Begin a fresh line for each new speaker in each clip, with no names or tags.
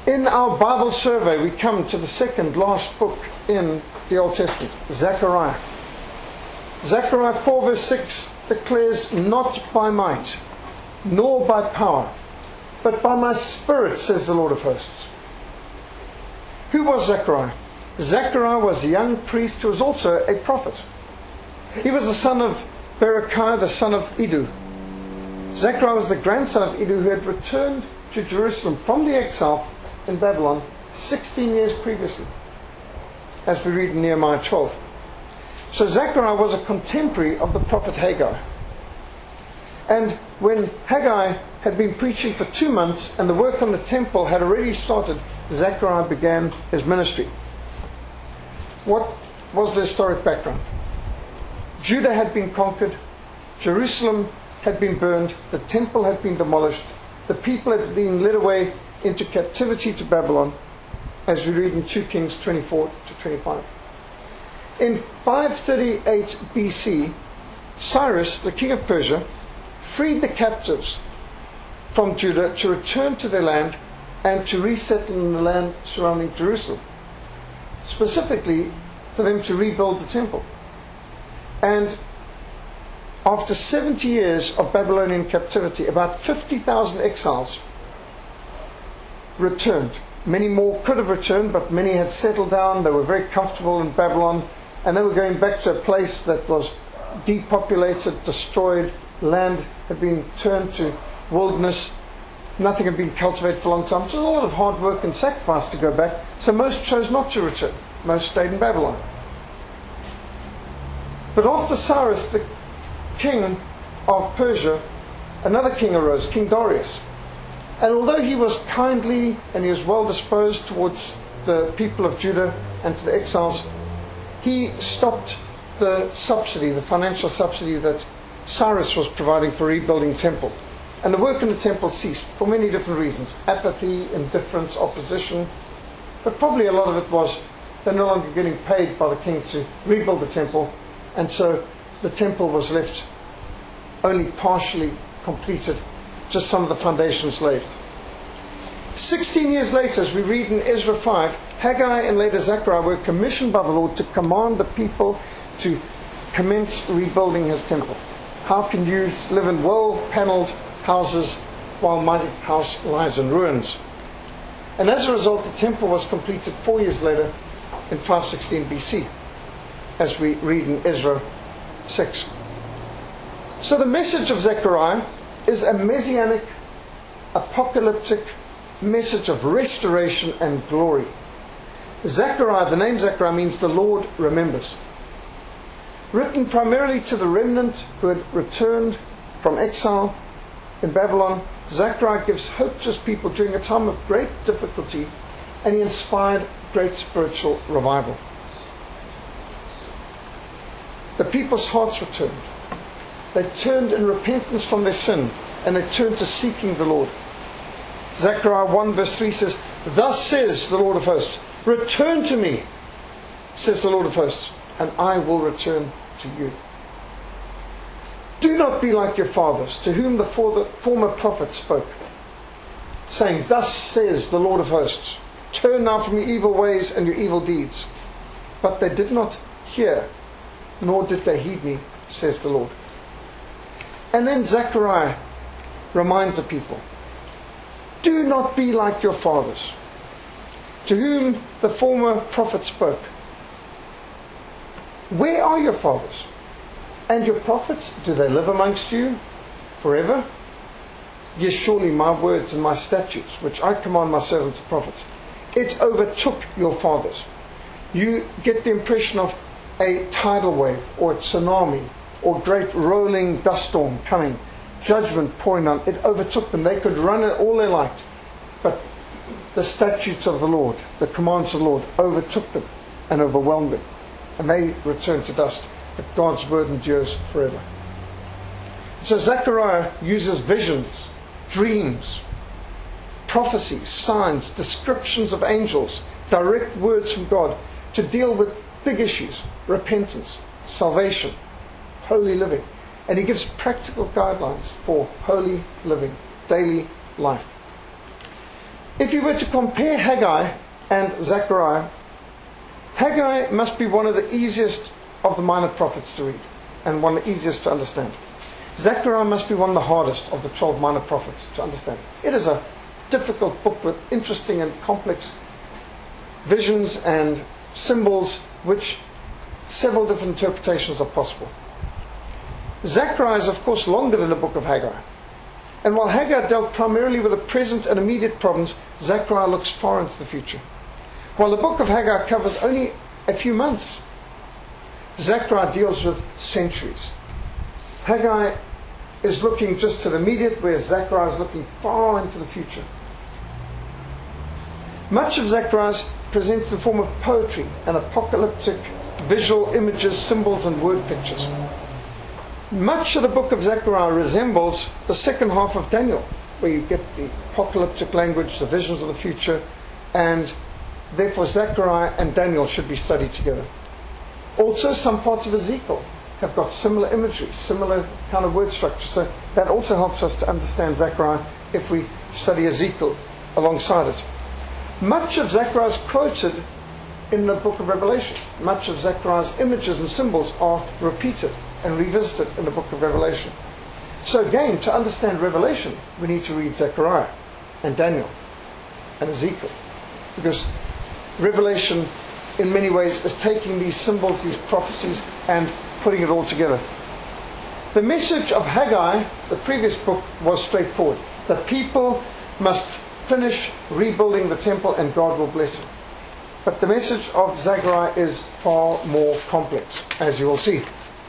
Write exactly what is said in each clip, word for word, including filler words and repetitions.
In our Bible survey, we come to the second last book in the Old Testament, Zechariah. Zechariah four verse six declares, "Not by might, nor by power, but by my Spirit, says the Lord of hosts." Who was Zechariah? Zechariah was a young priest who was also a prophet. He was the son of Berechiah, the son of Iddo. Zechariah was the grandson of Iddo, who had returned to Jerusalem from the exile in Babylon sixteen years previously, as we read in Nehemiah twelve. So Zechariah was a contemporary of the prophet Haggai. And when Haggai had been preaching for two months and the work on the temple had already started, Zechariah began his ministry. What was the historic background? Judah had been conquered, Jerusalem had been burned, the temple had been demolished, the people had been led away into captivity to Babylon, as we read in two Kings twenty-four to twenty-five. In five thirty-eight B C, Cyrus, the king of Persia, freed the captives from Judah to return to their land and to resettle in the land surrounding Jerusalem, specifically for them to rebuild the temple. And after seventy years of Babylonian captivity, about fifty thousand exiles returned. Many more could have returned, but many had settled down. They were very comfortable in Babylon, and they were going back to a place that was depopulated, destroyed. Land had been turned to wilderness. Nothing had been cultivated for a long time. So it was a lot of hard work and sacrifice to go back. So most chose not to return. Most stayed in Babylon. But after Cyrus, the king of Persia, another king arose, King Darius. And although he was kindly and he was well disposed towards the people of Judah and to the exiles, he stopped the subsidy, the financial subsidy that Cyrus was providing for rebuilding the temple. And the work in the temple ceased for many different reasons. Apathy, indifference, opposition. But probably a lot of it was they're no longer getting paid by the king to rebuild the temple. And so the temple was left only partially completed, just some of the foundations laid. Sixteen years later, as we read in Ezra five, Haggai and later Zechariah were commissioned by the Lord to command the people to commence rebuilding his temple. How can you live in well-panelled houses while my house lies in ruins? And as a result, the temple was completed four years later in five sixteen B C, as we read in Ezra six. So the message of Zechariah is a messianic, apocalyptic message of restoration and glory. Zechariah, the name Zechariah means the Lord remembers. Written primarily to the remnant who had returned from exile in Babylon, Zechariah gives hope to his people during a time of great difficulty, and he inspired great spiritual revival. The people's hearts were turned. They turned in repentance from their sin, and they turned to seeking the Lord. Zechariah one verse three says, "Thus says the Lord of hosts, return to me, says the Lord of hosts, and I will return to you. Do not be like your fathers, to whom the former prophets spoke, saying, Thus says the Lord of hosts, turn now from your evil ways and your evil deeds. But they did not hear, nor did they heed me, says the Lord." And then Zechariah reminds the people, do not be like your fathers, to whom the former prophet spoke. Where are your fathers? And your prophets, do they live amongst you forever? Yes, surely my words and my statutes, which I command my servants the prophets, it overtook your fathers. You get the impression of a tidal wave or a tsunami or great rolling dust storm coming, judgment pouring down. It overtook them. They could run it all they liked, but the statutes of the Lord, the commands of the Lord, overtook them and overwhelmed them, and they returned to dust. But God's word endures forever. So Zechariah uses visions, dreams, prophecies, signs, descriptions of angels, direct words from God to deal with big issues: repentance, salvation, holy living. And he gives practical guidelines for holy living, daily life. If you were to compare Haggai and Zechariah, Haggai must be one of the easiest of the minor prophets to read and one of the easiest to understand. Zechariah must be one of the hardest of the twelve minor prophets to understand. It is a difficult book with interesting and complex visions and symbols which several different interpretations are possible. Zechariah is of course longer than the book of Haggai. And while Haggai dealt primarily with the present and immediate problems, Zechariah looks far into the future. While the book of Haggai covers only a few months, Zechariah deals with centuries. Haggai is looking just to the immediate, whereas Zechariah is looking far into the future. Much of Zechariah presents in the form of poetry and apocalyptic visual images, symbols and word pictures. Much of the book of Zechariah resembles the second half of Daniel, where you get the apocalyptic language, the visions of the future, and therefore Zechariah and Daniel should be studied together. Also, some parts of Ezekiel have got similar imagery, similar kind of word structure, so that also helps us to understand Zechariah if we study Ezekiel alongside it. Much of Zechariah is quoted in the book of Revelation. Much of Zechariah's images and symbols are repeated and revisited in the book of Revelation. So again, to understand Revelation, we need to read Zechariah and Daniel and Ezekiel, because Revelation in many ways is taking these symbols, these prophecies, and putting it all together. The message of Haggai, the previous book, was straightforward. The people must finish rebuilding the temple and God will bless it. But the message of Zechariah is far more complex, as you will see.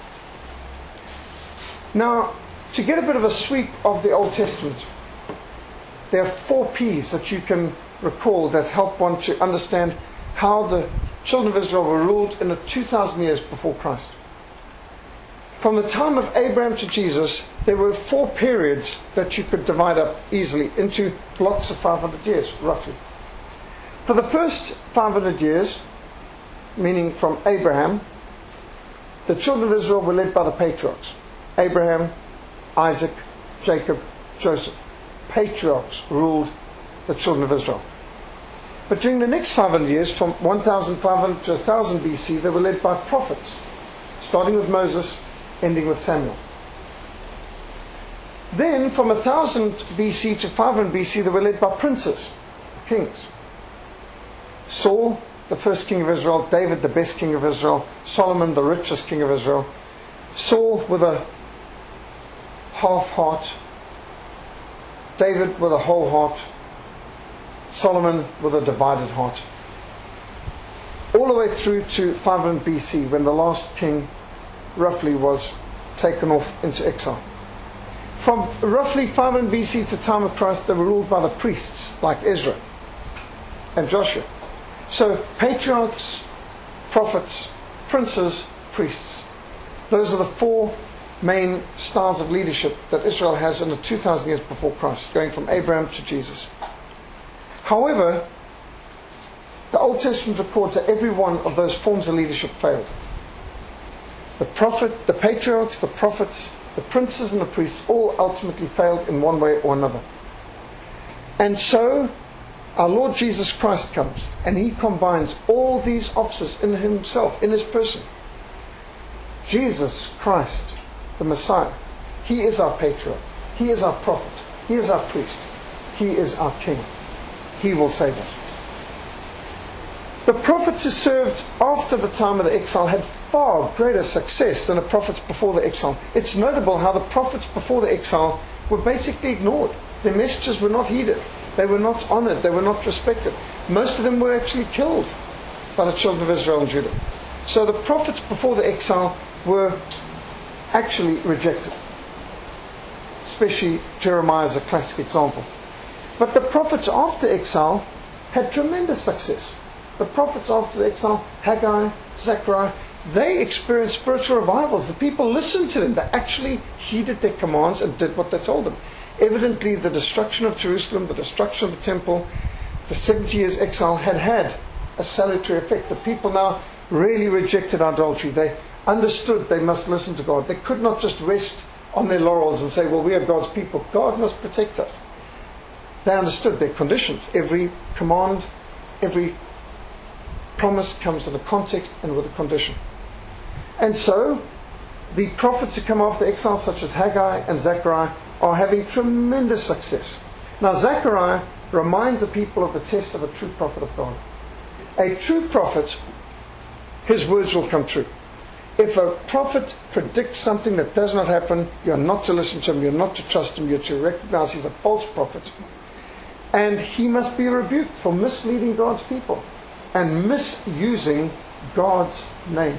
Now, to get a bit of a sweep of the Old Testament, there are four P's that you can recall that help one to understand how the children of Israel were ruled in the two thousand years before Christ. From the time of Abraham to Jesus, there were four periods that you could divide up easily into blocks of five hundred years, roughly. For the first five hundred years, meaning from Abraham, the children of Israel were led by the patriarchs. Abraham, Isaac, Jacob, Joseph. Patriarchs ruled the children of Israel. But during the next five hundred years, from one thousand five hundred to one thousand B C, they were led by prophets, starting with Moses, ending with Samuel. Then, from one thousand B C to five hundred B C, they were led by princes, kings. Saul, the first king of Israel, David, the best king of Israel, Solomon, the richest king of Israel, Saul with a half heart, David with a whole heart, Solomon with a divided heart. All the way through to five hundred B C, when the last king roughly was taken off into exile. From roughly five hundred B C to the time of Christ, they were ruled by the priests like Ezra and Joshua. So patriarchs, prophets, princes, priests. Those are the four main styles of leadership that Israel has in the two thousand years before Christ, going from Abraham to Jesus. However, the Old Testament records that every one of those forms of leadership failed. The prophet, the patriarchs, the prophets, the princes and the priests all ultimately failed in one way or another. And so our Lord Jesus Christ comes and He combines all these offices in Himself, in His person. Jesus Christ, the Messiah, He is our patriarch, He is our prophet, He is our priest, He is our king. He will save us. The prophets who served after the time of the exile had far greater success than the prophets before the exile. It's notable how the prophets before the exile were basically ignored. Their messages were not heeded. They were not honored. They were not respected. Most of them were actually killed by the children of Israel and Judah. So the prophets before the exile were actually rejected. Especially Jeremiah is a classic example. But the prophets after exile had tremendous success. The prophets after the exile, Haggai, Zechariah, they experienced spiritual revivals. The people listened to them. They actually heeded their commands and did what they told them. Evidently, the destruction of Jerusalem, the destruction of the temple, the seventy years exile had had a salutary effect. The people now really rejected idolatry. They understood they must listen to God. They could not just rest on their laurels and say, well, we are God's people. God must protect us. They understood their conditions. Every command, every promise comes in a context and with a condition. And so, the prophets who come after exile, such as Haggai and Zechariah, are having tremendous success. Now, Zechariah reminds the people of the test of a true prophet of God. A true prophet, his words will come true. If a prophet predicts something that does not happen, you're not to listen to him, you're not to trust him, you're to recognize he's a false prophet. And he must be rebuked for misleading God's people and misusing God's name.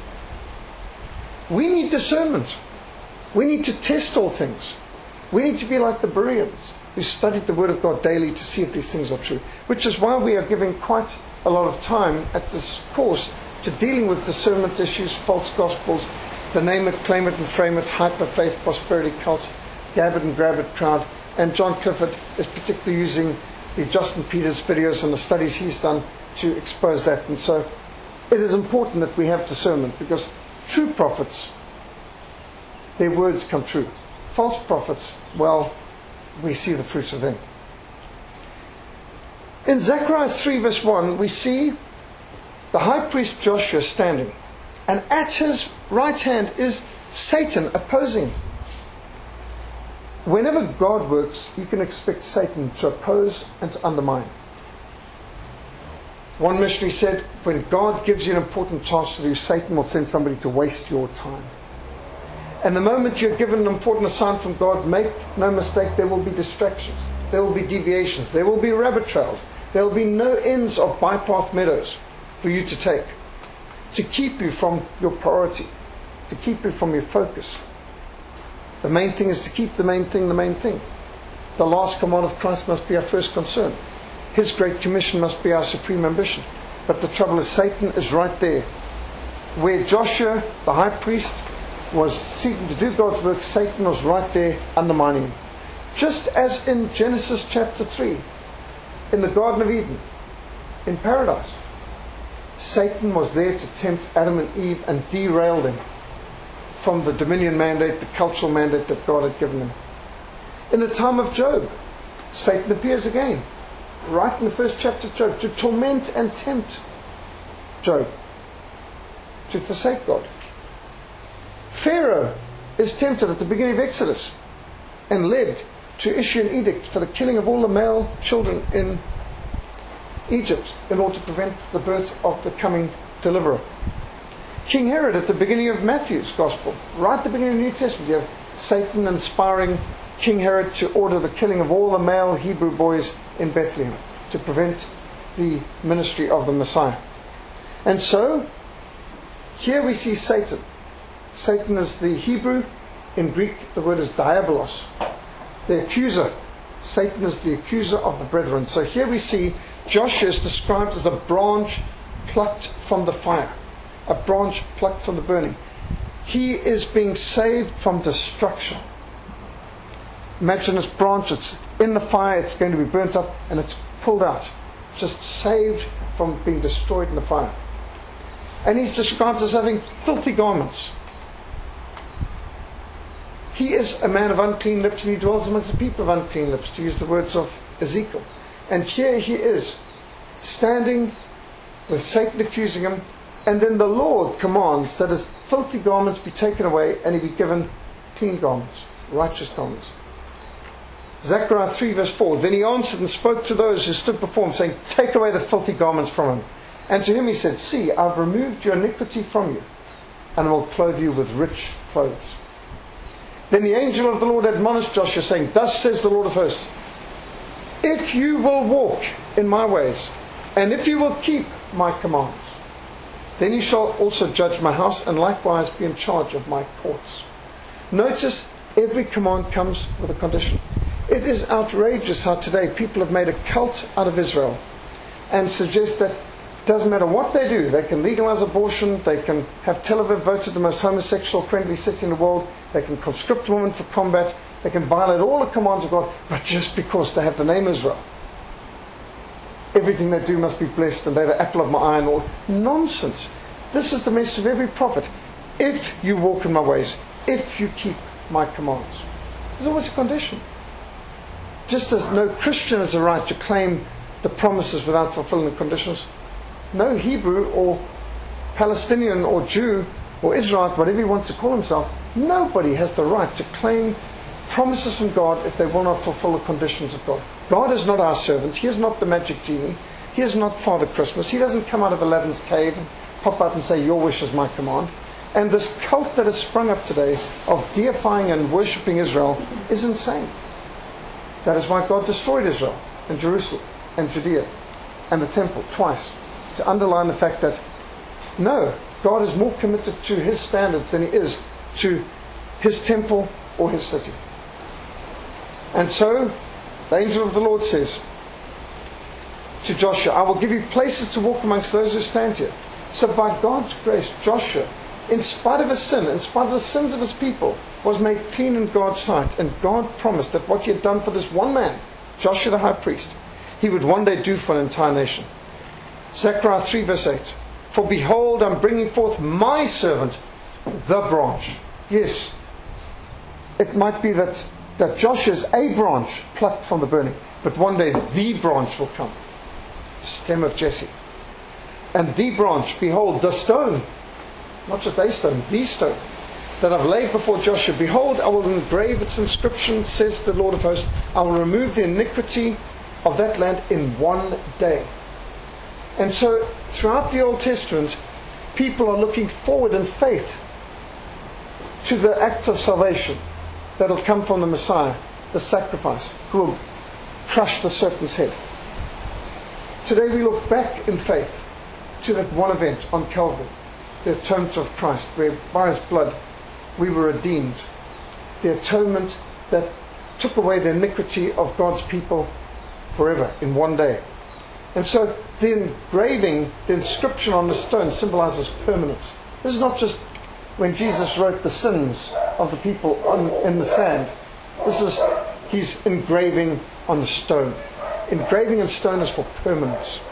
We need discernment. We need to test all things. We need to be like the Bereans, who studied the Word of God daily to see if these things are true. Which is why we are giving quite a lot of time at this course to dealing with discernment issues, false gospels, the name it, claim it and frame it, hyper faith, prosperity cult, gab it and grab it crowd. And John Clifford is particularly using the Justin Peters videos and the studies he's done to expose that. And so it is important that we have discernment, because true prophets, their words come true. False prophets, well, we see the fruits of them. In Zechariah three verse one, we see the high priest Joshua standing, and at his right hand is Satan opposing him. Whenever God works, you can expect Satan to oppose and to undermine. One missionary said, when God gives you an important task to do, Satan will send somebody to waste your time. And the moment you're given an important assignment from God, make no mistake, there will be distractions. There will be deviations. There will be rabbit trails. There will be no ends of bypath meadows for you to take, to keep you from your priority, to keep you from your focus. The main thing is to keep the main thing the main thing. The last command of Christ must be our first concern. His great commission must be our supreme ambition. But the trouble is, Satan is right there. Where Joshua, the high priest, was seeking to do God's work, Satan was right there undermining him. Just as in Genesis chapter three, in the Garden of Eden, in paradise, Satan was there to tempt Adam and Eve and derail them from the dominion mandate, the cultural mandate that God had given them. In the time of Job, Satan appears again, right in the first chapter of Job, to torment and tempt Job to forsake God. Pharaoh is tempted at the beginning of Exodus and led to issue an edict for the killing of all the male children in Egypt in order to prevent the birth of the coming deliverer. King Herod, at the beginning of Matthew's Gospel, right at the beginning of the New Testament, you have Satan inspiring King Herod to order the killing of all the male Hebrew boys in Bethlehem to prevent the ministry of the Messiah. And so, here we see Satan. Satan is the Hebrew. In Greek, the word is diabolos, the accuser. Satan is the accuser of the brethren. So here we see Joshua is described as a branch plucked from the fire, a branch plucked from the burning. He is being saved from destruction. Imagine this branch, it's in the fire, it's going to be burnt up, and it's pulled out, just saved from being destroyed in the fire. And he's described as having filthy garments. He is a man of unclean lips, and he dwells amongst the people of unclean lips, to use the words of Ezekiel. And here he is, standing with Satan accusing him, and then the Lord commands that his filthy garments be taken away and he be given clean garments, righteous garments. Zechariah three verse four, then he answered and spoke to those who stood before him, saying, take away the filthy garments from him. And to him he said, see, I've removed your iniquity from you, and will clothe you with rich clothes. Then the angel of the Lord admonished Joshua, saying, thus says the Lord of hosts, if you will walk in my ways, and if you will keep my commands, then you shall also judge my house, and likewise be in charge of my courts. Notice, every command comes with a condition. It is outrageous how today people have made a cult out of Israel and suggest that it doesn't matter what they do. They can legalize abortion, they can have Tel Aviv voted the most homosexual friendly city in the world, they can conscript women for combat, they can violate all the commands of God, but just because they have the name Israel, everything they do must be blessed, and they're the apple of my eye and all. Nonsense. This is the message of every prophet. If you walk in my ways, if you keep my commands. There's always a condition. just as no Christian has a right to claim the promises without fulfilling the conditions, no Hebrew or Palestinian or Jew or Israelite, whatever he wants to call himself, nobody has the right to claim promises from God if they will not fulfill the conditions of God. God is not our servant. He is not the magic genie. He is not Father Christmas. He doesn't come out of Aladdin's cave and pop out and say, your wish is my command. And this cult that has sprung up today of deifying and worshipping Israel is insane. That is why God destroyed Israel and Jerusalem and Judea and the temple twice, to underline the fact that no, God is more committed to His standards than He is to His temple or His city. And so the angel of the Lord says to Joshua, I will give you places to walk amongst those who stand here. So by God's grace, Joshua, in spite of his sin, in spite of the sins of his people, was made clean in God's sight. And God promised that what He had done for this one man, Joshua the high priest, He would one day do for an entire nation. Zechariah three verse eight. For behold, I'm bringing forth my servant, the branch. Yes, it might be that, that Joshua is a branch plucked from the burning, but one day the branch will come. Stem of Jesse. And the branch, behold, the stone, not just a stone, the stone that I've laid before Joshua. Behold, I will engrave its inscription, says the Lord of hosts. I will remove the iniquity of that land in one day. And so, throughout the Old Testament, people are looking forward in faith to the act of salvation that will come from the Messiah, the sacrifice, who will crush the serpent's head. Today we look back in faith to that one event on Calvary, the atonement of Christ, where by His blood we were redeemed. The atonement that took away the iniquity of God's people forever in one day. And so the engraving, the inscription on the stone symbolizes permanence. This is not just when Jesus wrote the sins of the people on, in the sand. This is, He's engraving on the stone. Engraving in stone is for permanence.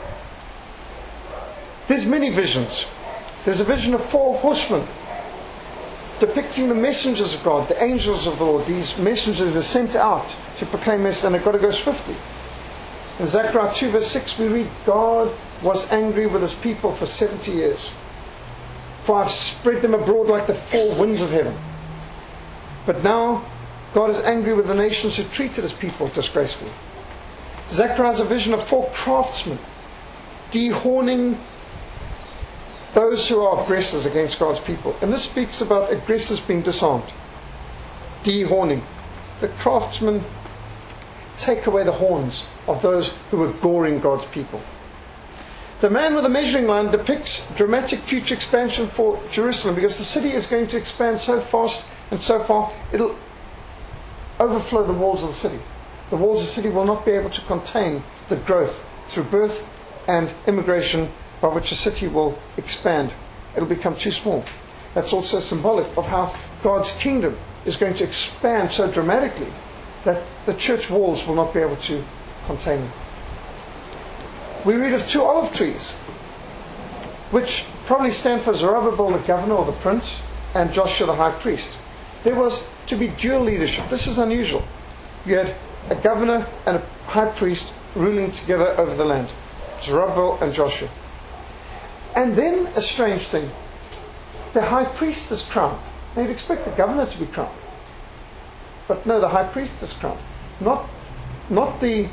There's many visions. There's a vision of four horsemen depicting the messengers of God, the angels of the Lord. These messengers are sent out to proclaim message, and they've got to go swiftly. In Zechariah two verse six we read, God was angry with His people for seventy years. For I've spread them abroad like the four winds of heaven. But now God is angry with the nations who treated His people disgracefully. Zechariah has a vision of four craftsmen dehorning those who are aggressors against God's people. And this speaks about aggressors being disarmed. Dehorning. The craftsmen take away the horns of those who were goring God's people. The man with the measuring line depicts dramatic future expansion for Jerusalem, because the city is going to expand so fast and so far, it'll overflow the walls of the city. The walls of the city will not be able to contain the growth through birth and immigration by which the city will expand. It'll become too small. That's also symbolic of how God's kingdom is going to expand so dramatically that the church walls will not be able to contain them. We read of two olive trees, which probably stand for Zerubbabel the governor or the prince, and Joshua the high priest. There was to be dual leadership. This is unusual. You had a governor and a high priest ruling together over the land. Zerubbabel and Joshua. And then a strange thing. The high priest is crowned. Now you'd expect the governor to be crowned. But no, the high priest is crowned. Not, not the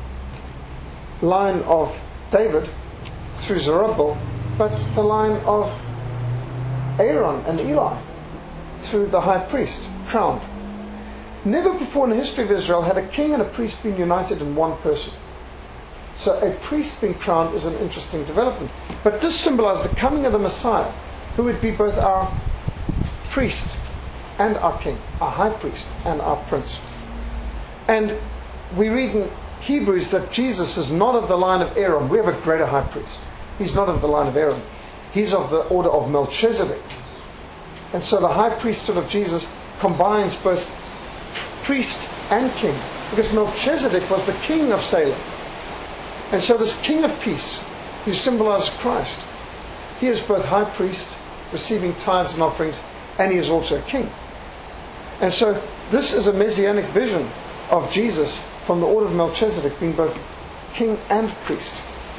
line of David through Zerubbabel, but the line of Aaron and Eli through the high priest, crowned. Never before in the history of Israel had a king and a priest been united in one person. So a priest being crowned is an interesting development. But this symbolized the coming of the Messiah, who would be both our priest and our king, our high priest and our prince. And we read in Hebrews that Jesus is not of the line of Aaron. We have a greater high priest. He's not of the line of Aaron. He's of the order of Melchizedek. And so the high priesthood of Jesus combines both priest and king, because Melchizedek was the king of Salem. And so this king of peace, who symbolizes Christ, he is both high priest, receiving tithes and offerings, and he is also a king. And so this is a messianic vision of Jesus from the order of Melchizedek, being both king and priest.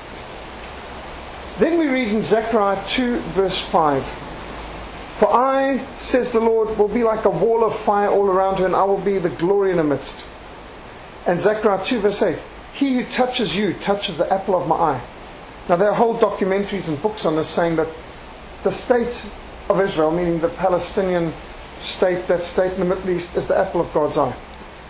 Then we read in Zechariah two verse five, "For I, says the Lord, will be like a wall of fire all around her, and I will be the glory in her midst." And Zechariah two verse eight, "He who touches you touches the apple of my eye." Now there are whole documentaries and books on this saying that the state of Israel, meaning the Palestinian state, that state in the Middle East, is the apple of God's eye.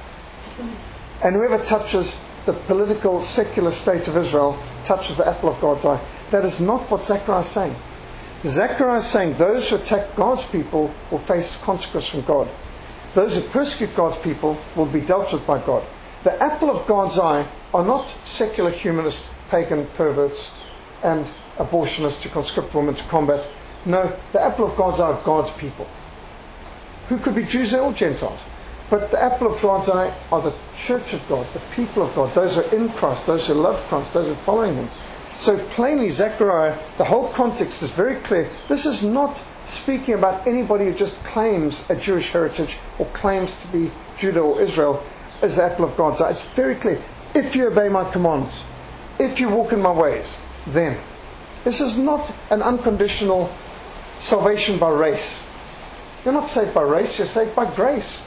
And whoever touches the political, secular state of Israel touches the apple of God's eye. That is not what Zechariah is saying. Zechariah is saying those who attack God's people will face consequence from God. Those who persecute God's people will be dealt with by God. The apple of God's eye are not secular humanist, pagan perverts and abortionists to conscript women to combat. No, the apple of God's eye are God's people, who could be Jews or Gentiles. But the apple of God's eye are the church of God, the people of God, those who are in Christ, those who love Christ, those who are following Him. So plainly, Zechariah, the whole context is very clear. This is not speaking about anybody who just claims a Jewish heritage or claims to be Judah or Israel as the apple of God's eye. It's very clear. If you obey my commands, if you walk in my ways, then. This is not an unconditional salvation by race. You're not saved by race, you're saved by grace.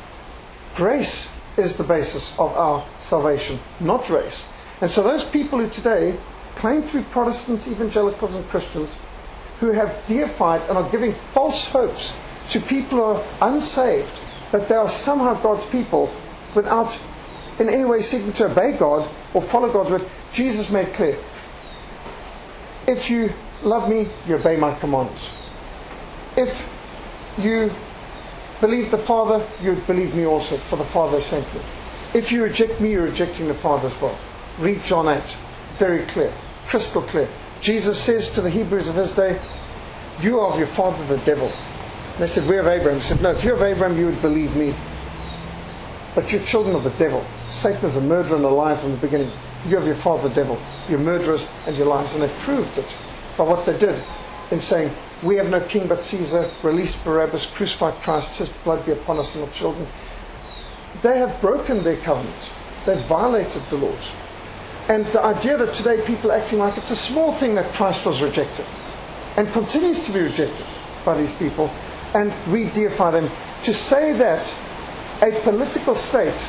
Grace is the basis of our salvation, not race. And so those people who today claim to be Protestants, evangelicals and Christians, who have deified and are giving false hopes to people who are unsaved, that they are somehow God's people without in any way seeking to obey God or follow God's word. Jesus made clear, if you love me, you obey my commands. If you believe the Father, you believe me also, for the Father sent me. If you reject me, you're rejecting the Father as well. Read John eight. Very clear. Crystal clear. Jesus says to the Hebrews of his day, you are of your father the devil. And they said, we're of Abraham. He said, no, if you're of Abraham, you would believe me. But you're children of the devil. Satan is a murderer and a liar from the beginning. You're of your father the devil. You're murderers and you're liars. And they proved it by what they did in saying, we have no king but Caesar, release Barabbas, crucify Christ, his blood be upon us and our children. They have broken their covenant. They've violated the laws. And the idea that today people are acting like it's a small thing that Christ was rejected and continues to be rejected by these people, and we deify them. To say that a political state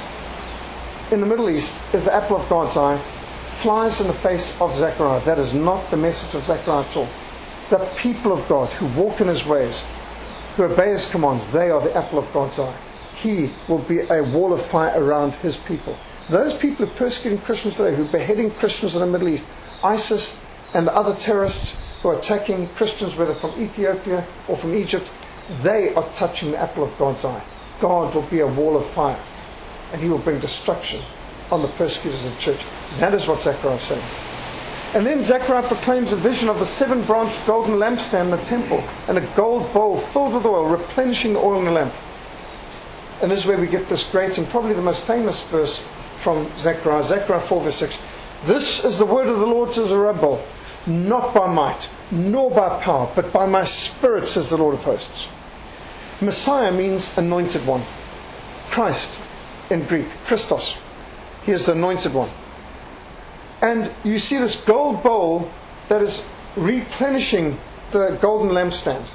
in the Middle East is the apple of God's eye flies in the face of Zechariah. That is not the message of Zechariah at all. The people of God who walk in His ways, who obey His commands, they are the apple of God's eye. He will be a wall of fire around His people. Those people who are persecuting Christians today, who are beheading Christians in the Middle East, ISIS and the other terrorists who are attacking Christians, whether from Ethiopia or from Egypt, they are touching the apple of God's eye. God will be a wall of fire, and He will bring destruction on the persecutors of the church. That is what Zechariah is saying. And then Zechariah proclaims a vision of the seven-branched golden lampstand in the temple, and a gold bowl filled with oil, replenishing the oil in the lamp. And this is where we get this great and probably the most famous verse from Zechariah, Zechariah four verse six. This is the word of the Lord to Zerubbabel, not by might, nor by power, but by my spirit, says the Lord of hosts. Messiah means anointed one. Christ in Greek, Christos. He is the anointed one. And you see this gold bowl that is replenishing the golden lampstand.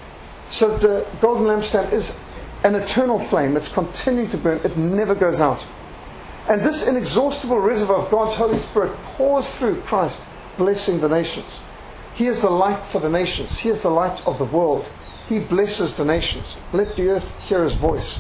So the golden lampstand is an eternal flame. It's continuing to burn. It never goes out. And this inexhaustible reservoir of God's Holy Spirit pours through Christ, blessing the nations. He is the light for the nations. He is the light of the world. He blesses the nations. Let the earth hear His voice.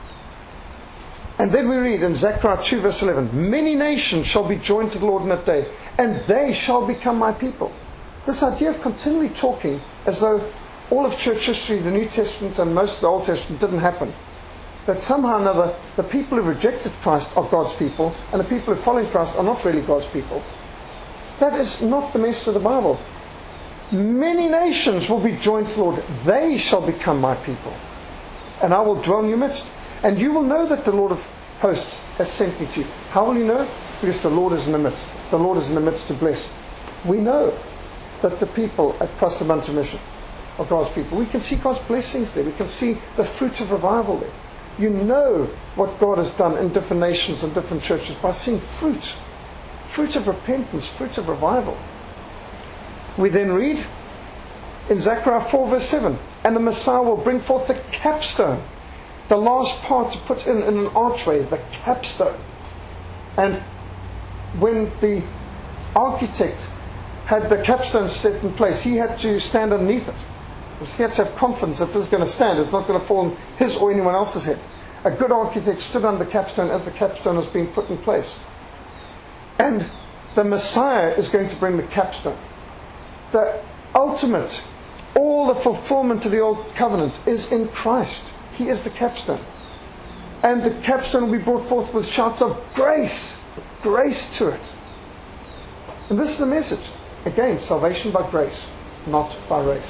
And then we read in Zechariah two verse eleven, many nations shall be joined to the Lord in that day, and they shall become my people. This idea of continually talking as though all of church history, the New Testament and most of the Old Testament didn't happen. That somehow or another, the people who rejected Christ are God's people, and the people who follow Christ are not really God's people. That is not the message of the Bible. Many nations will be joined to the Lord. They shall become my people. And I will dwell in your midst. And you will know that the Lord of hosts has sent me to you. How will you know? Because the Lord is in the midst. The Lord is in the midst to bless. We know that the people at Prasabanta Mission are God's people. We can see God's blessings there. We can see the fruit of revival there. You know what God has done in different nations and different churches by seeing fruit. Fruit of repentance, fruit of revival. We then read in Zechariah four verse seven, and the Messiah will bring forth the capstone. The last part to put in in an archway is the capstone. And when the architect had the capstone set in place, he had to stand underneath it. Because he had to have confidence that this is going to stand. It's not going to fall on his or anyone else's head. A good architect stood under the capstone as the capstone was being put in place. And the Messiah is going to bring the capstone. The ultimate, all the fulfillment of the old covenant is in Christ. He is the capstone. And the capstone will be brought forth with shouts of grace. Grace to it. And this is the message. Again, salvation by grace, not by race.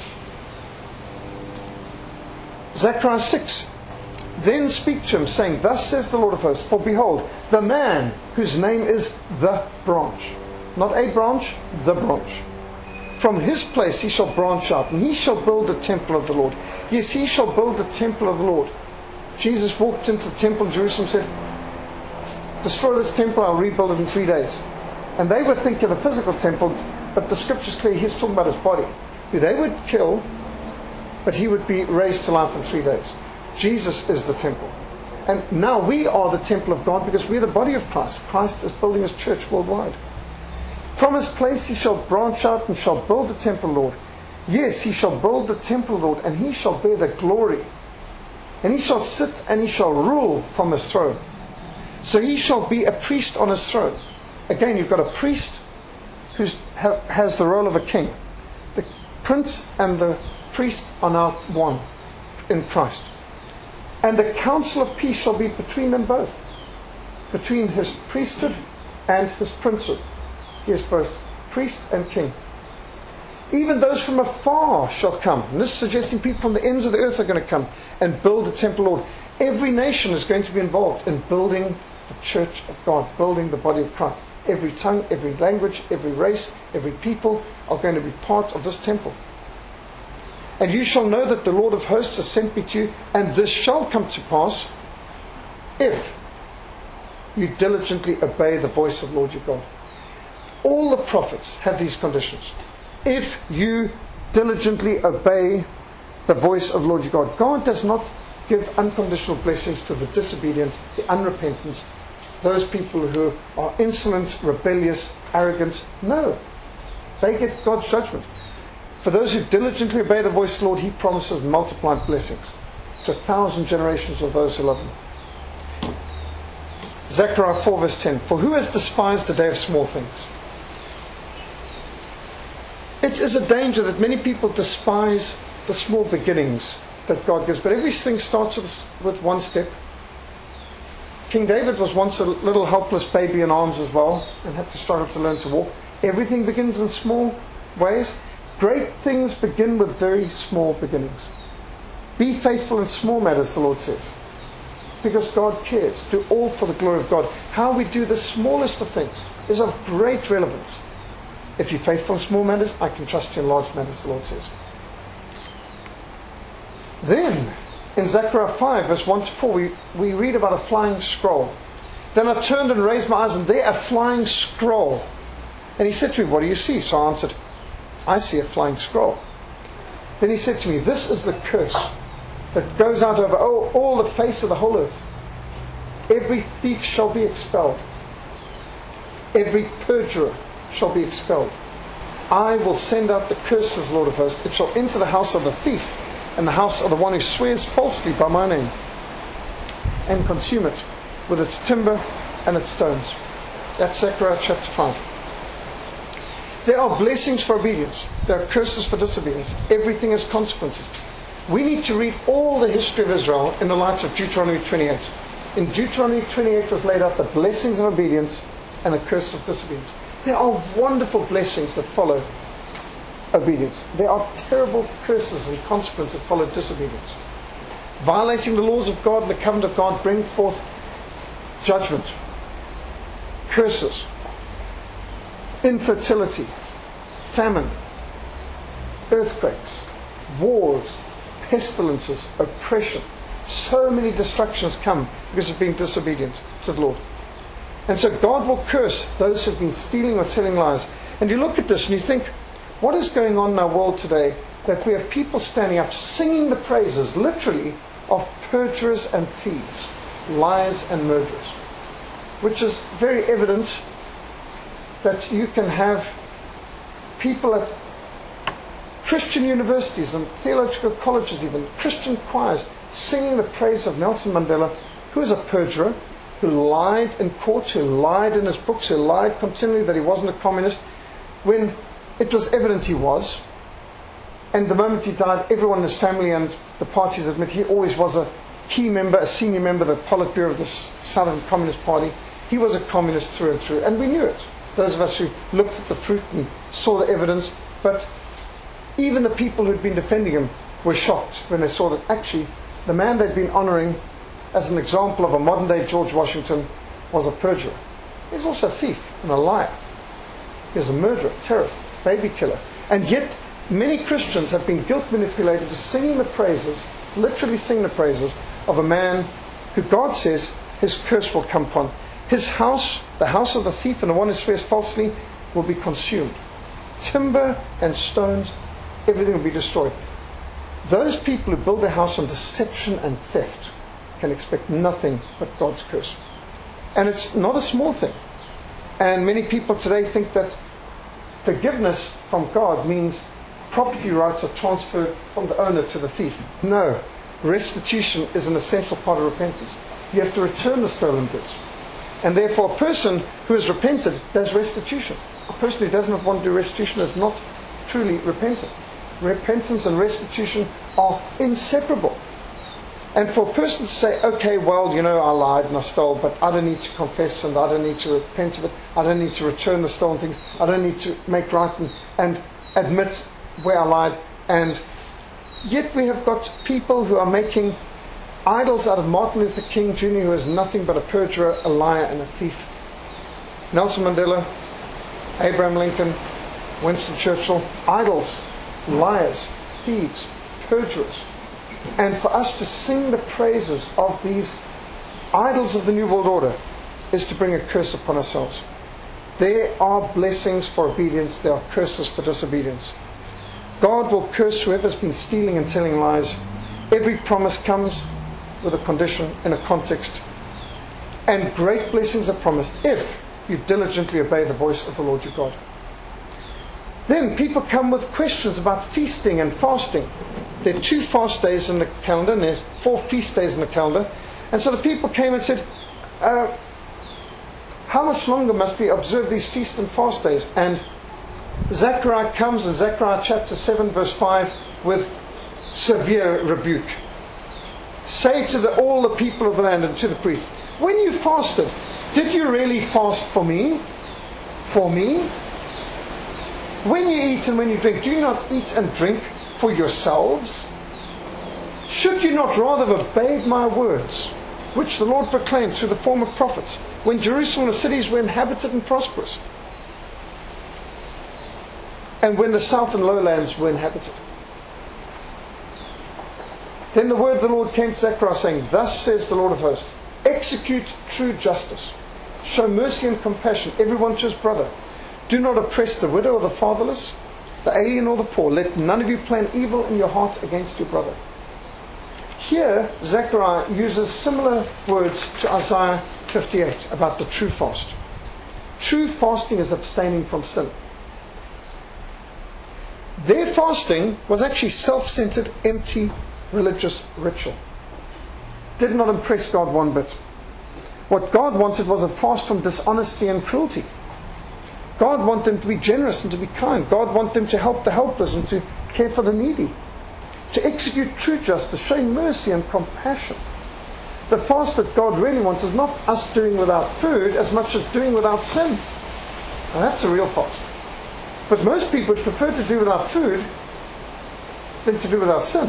Zechariah six. Then speak to him, saying, thus says the Lord of hosts, for behold, the man whose name is the branch. Not a branch, the branch. From his place he shall branch out, and he shall build the temple of the Lord. Yes, he shall build the temple of the Lord. Jesus walked into the temple in Jerusalem and said, destroy this temple, I'll rebuild it in three days. And they would think of the physical temple, but the scripture's clear, he's talking about his body, who they would kill, but he would be raised to life in three days. Jesus is the temple. And now we are the temple of God because we're the body of Christ. Christ is building his church worldwide. From his place he shall branch out and shall build the temple, Lord. Yes, he shall build the temple, Lord, and he shall bear the glory. And he shall sit and he shall rule from his throne. So he shall be a priest on his throne. Again, you've got a priest who has the role of a king. The prince and the priest are now one in Christ. And the council of peace shall be between them both. Between his priesthood and his priesthood. He is both priest and king. Even those from afar shall come. And this is suggesting people from the ends of the earth are going to come and build the temple, Lord. Every nation is going to be involved in building the church of God, building the body of Christ. Every tongue, every language, every race, every people are going to be part of this temple. And you shall know that the Lord of hosts has sent me to you, and this shall come to pass if you diligently obey the voice of the Lord your God. All the prophets have these conditions. If you diligently obey the voice of the Lord your God. God does not give unconditional blessings to the disobedient, the unrepentant, those people who are insolent, rebellious, arrogant. No. They get God's judgment. For those who diligently obey the voice of the Lord, he promises multiplied blessings to a thousand generations of those who love him. Zechariah four verse ten. For who has despised the day of small things? It is a danger that many people despise the small beginnings that God gives. But everything starts with, with one step. King David was once a little helpless baby in arms as well, and had to struggle to learn to walk. Everything begins in small ways. Great things begin with very small beginnings. Be faithful in small matters, the Lord says. Because God cares. Do all for the glory of God. How we do the smallest of things is of great relevance. If you're faithful in small matters, I can trust you in large matters, the Lord says. Then, in Zechariah five, verse one to four, we, we read about a flying scroll. Then I turned and raised my eyes, and there a flying scroll. And he said to me, what do you see? So I answered, I see a flying scroll. Then he said to me, this is the curse that goes out over all, all the face of the whole earth. Every thief shall be expelled. Every perjurer shall be expelled. I will send out the curse, says the Lord of hosts. It shall enter the house of the thief and the house of the one who swears falsely by my name, and consume it with its timber and its stones. That's Zechariah chapter five. There are blessings for obedience. There are curses for disobedience. Everything has consequences. We need to read all the history of Israel in the light of Deuteronomy twenty-eight. In Deuteronomy twenty-eight was laid out the blessings of obedience and the curse of disobedience. There are wonderful blessings that follow obedience. There are terrible curses and consequences that follow disobedience. Violating the laws of God and the covenant of God bring forth judgment, curses, infertility, famine, earthquakes, wars, pestilences, oppression, So many destructions come because of being disobedient to the Lord. And so God will curse those who have been stealing or telling lies. And you look at this and you think, what is going on in our world today that we have people standing up singing the praises, literally, of perjurers and thieves, liars and murderers, which is very evident that you can have people at Christian universities and theological colleges, even Christian choirs, singing the praise of Nelson Mandela, who is a perjurer, who lied in court, who lied in his books, who lied continually that he wasn't a communist, when it was evident he was. And the moment he died, everyone in his family and the parties admit he always was a key member, a senior member of the Politburo of the Southern Communist Party. He was a communist through and through, and we knew it. Those of us who looked at the fruit and saw the evidence, but even the people who'd been defending him were shocked when they saw that actually the man they'd been honouring as an example of a modern day George Washington was a perjurer. He's also a thief and a liar. He's a murderer, terrorist, baby killer. And yet many Christians have been guilt manipulated to singing the praises, literally sing the praises, of a man who God says his curse will come upon. His house, the house of the thief and the one who swears falsely, will be consumed. Timber and stones, everything will be destroyed. Those people who build their house on deception and theft can expect nothing but God's curse. And it's not a small thing. And many people today think that forgiveness from God means property rights are transferred from the owner to the thief. No. Restitution is an essential part of repentance. You have to return the stolen goods. And therefore a person who has repented does restitution. A person who does not want to do restitution is not truly repentant. Repentance and restitution are inseparable. And for a person to say, okay, well, you know, I lied and I stole, but I don't need to confess and I don't need to repent of it. I don't need to return the stolen things. I don't need to make right and, and admit where I lied. And yet we have got people who are making idols out of Martin Luther King Junior, who is nothing but a perjurer, a liar and a thief. Nelson Mandela, Abraham Lincoln, Winston Churchill, idols, liars, thieves, perjurers. And for us to sing the praises of these idols of the New World Order is to bring a curse upon ourselves. There are blessings for obedience, there are curses for disobedience. God will curse whoever's been stealing and telling lies. Every promise comes with a condition and a context. And great blessings are promised if you diligently obey the voice of the Lord your God. Then people come with questions about feasting and fasting. There are two fast days in the calendar and there's four feast days in the calendar. And so the people came and said, uh, how much longer must we observe these feast and fast days? And Zechariah comes in Zechariah chapter seven verse five with severe rebuke. Say to the, all the people of the land and to the priests, when you fasted, did you really fast for me? For me? When you eat and when you drink, do you not eat and drink for yourselves? Should you not rather have obeyed my words, which the Lord proclaimed through the former prophets, when Jerusalem and the cities were inhabited and prosperous, and when the south and lowlands were inhabited? Then the word of the Lord came to Zechariah, saying, thus says the Lord of hosts, execute true justice, show mercy and compassion, everyone to his brother. Do not oppress the widow or the fatherless, the alien or the poor. Let none of you plan evil in your heart against your brother. Here, Zechariah uses similar words to Isaiah fifty-eight about the true fast. True fasting is abstaining from sin. Their fasting was actually self-centered, empty, religious ritual. Did not impress God one bit. What God wanted was a fast from dishonesty and cruelty. God wanted them to be generous and to be kind. God wanted them to help the helpless and to care for the needy. To execute true justice, showing mercy and compassion. The fast that God really wants is not us doing without food as much as doing without sin. Now that's a real fast. But most people prefer to do without food than to do without sin.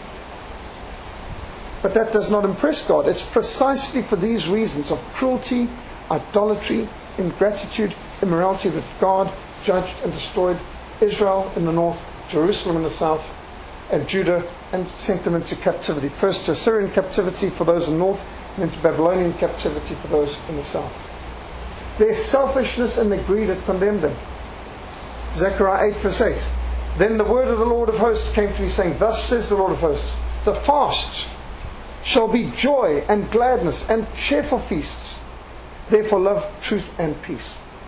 But that does not impress God. It's precisely for these reasons of cruelty, idolatry, ingratitude, immorality that God judged and destroyed Israel in the north, Jerusalem in the south, and Judah and sent them into captivity. First to Assyrian captivity for those in the north, and into Babylonian captivity for those in the south. Their selfishness and their greed had condemned them. Zechariah eight verse eight. Then the word of the Lord of hosts came to me, saying, Thus says the Lord of hosts, the fast shall be joy and gladness and cheerful feasts. Therefore love truth and peace.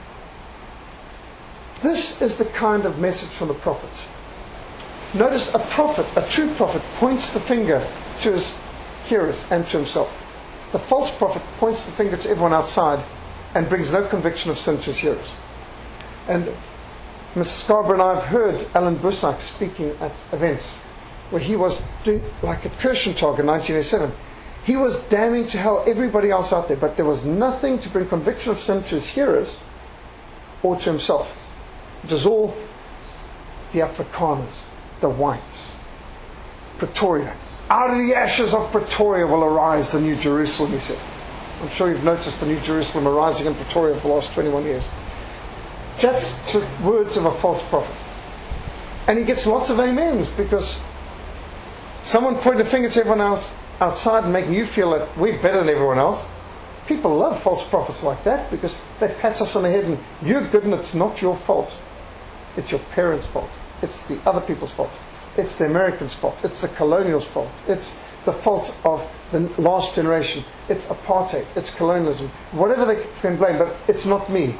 This is the kind of message from the prophets. Notice a prophet, a true prophet, points the finger to his hearers and to himself. The false prophet points the finger to everyone outside and brings no conviction of sin to his hearers. And Missus Scarborough and I have heard Alan Bussack speaking at events where he was doing, like at Kirchentag in nineteen eighty-seven, he was damning to hell everybody else out there, but there was nothing to bring conviction of sin to his hearers or to himself. It was all the Afrikaners, the whites, Pretoria. Out of the ashes of Pretoria will arise the New Jerusalem, he said. I'm sure you've noticed the New Jerusalem arising in Pretoria for the last twenty-one years. That's the words of a false prophet. And he gets lots of amens because someone pointing a finger to everyone else outside and making you feel that we're better than everyone else. People love false prophets like that because they pat us on the head and you're good and it's not your fault. It's your parents' fault. It's the other people's fault. It's the Americans' fault. It's the colonials' fault. It's the fault of the last generation. It's apartheid. It's colonialism. Whatever they can blame, but it's not me.